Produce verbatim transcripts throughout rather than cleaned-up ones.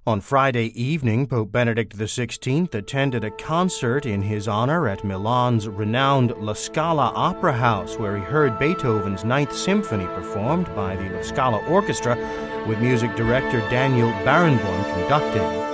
On Friday evening, Pope Benedict the sixteenth attended a concert in his honor at Milan's renowned La Scala Opera House, where he heard Beethoven's Ninth Symphony performed by the La Scala Orchestra, with music director Daniel Barenboim conducting.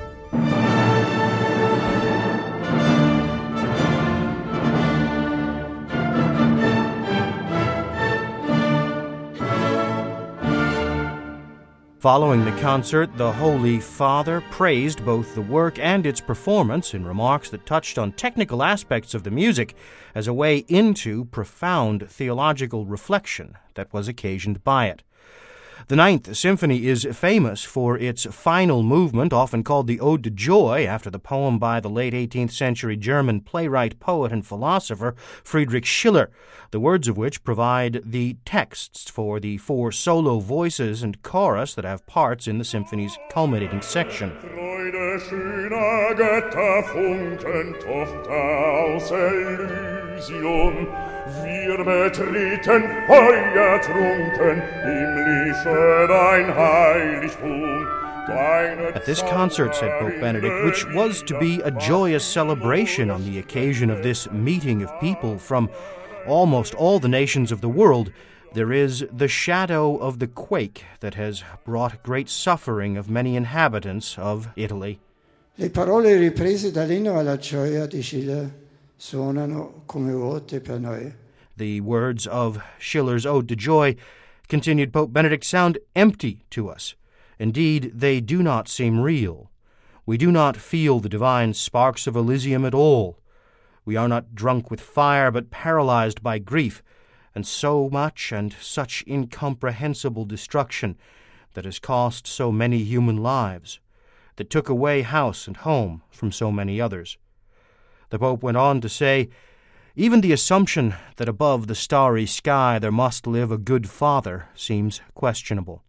Following the concert, the Holy Father praised both the work and its performance in remarks that touched on technical aspects of the music as a way into profound theological reflection that was occasioned by it. The Ninth Symphony is famous for its final movement, often called the Ode to Joy, after the poem by the late eighteenth century German playwright, poet, and philosopher Friedrich Schiller, the words of which provide the texts for the four solo voices and chorus that have parts in the symphony's culminating section. Freude schöner Götter Funken, Tochter aus Elysion, wir betreten feuertrunken, himmlische dein Heiligtum. At this concert, said Pope Benedict, which was to be a joyous celebration on the occasion of this meeting of people from almost all the nations of the world, there is the shadow of the quake that has brought great suffering of many inhabitants of Italy. Le parole riprese dall'inno alla gioia di Schiller suonano come vuote per noi. The words of Schiller's Ode to Joy, continued Pope Benedict, sound empty to us. Indeed, they do not seem real. We do not feel the divine sparks of Elysium at all. We are not drunk with fire, but paralyzed by grief, and so much and such incomprehensible destruction that has cost so many human lives, that took away house and home from so many others. The Pope went on to say, even the assumption that above the starry sky there must live a good Father seems questionable.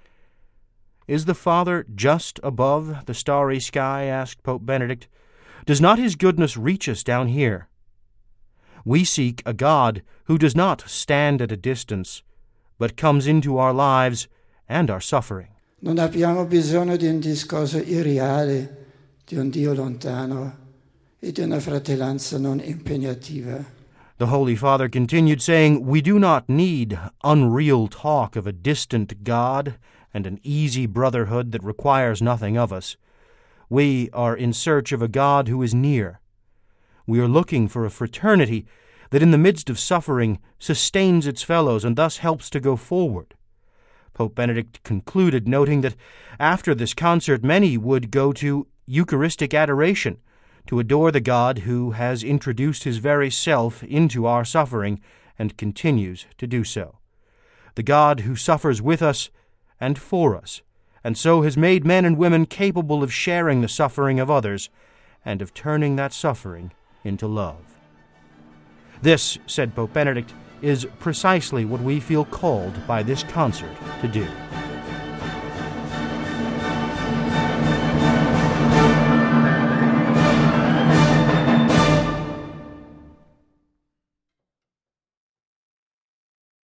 Is the Father just above the starry sky? Asked Pope Benedict. Does not his goodness reach us down here? We seek a God who does not stand at a distance, but comes into our lives and our suffering. Non abbiamo bisogno di un discorso irreale, di un Dio lontano e di una fratellanza non impegnativa. The Holy Father continued, saying, we do not need unreal talk of a distant God and an easy brotherhood that requires nothing of us. We are in search of a God who is near. We are looking for a fraternity that in the midst of suffering sustains its fellows and thus helps to go forward. Pope Benedict concluded, noting that after this concert many would go to Eucharistic adoration to adore the God who has introduced his very self into our suffering and continues to do so. The God who suffers with us and for us, and so has made men and women capable of sharing the suffering of others and of turning that suffering into love. This, said Pope Benedict, is precisely what we feel called by this concert to do.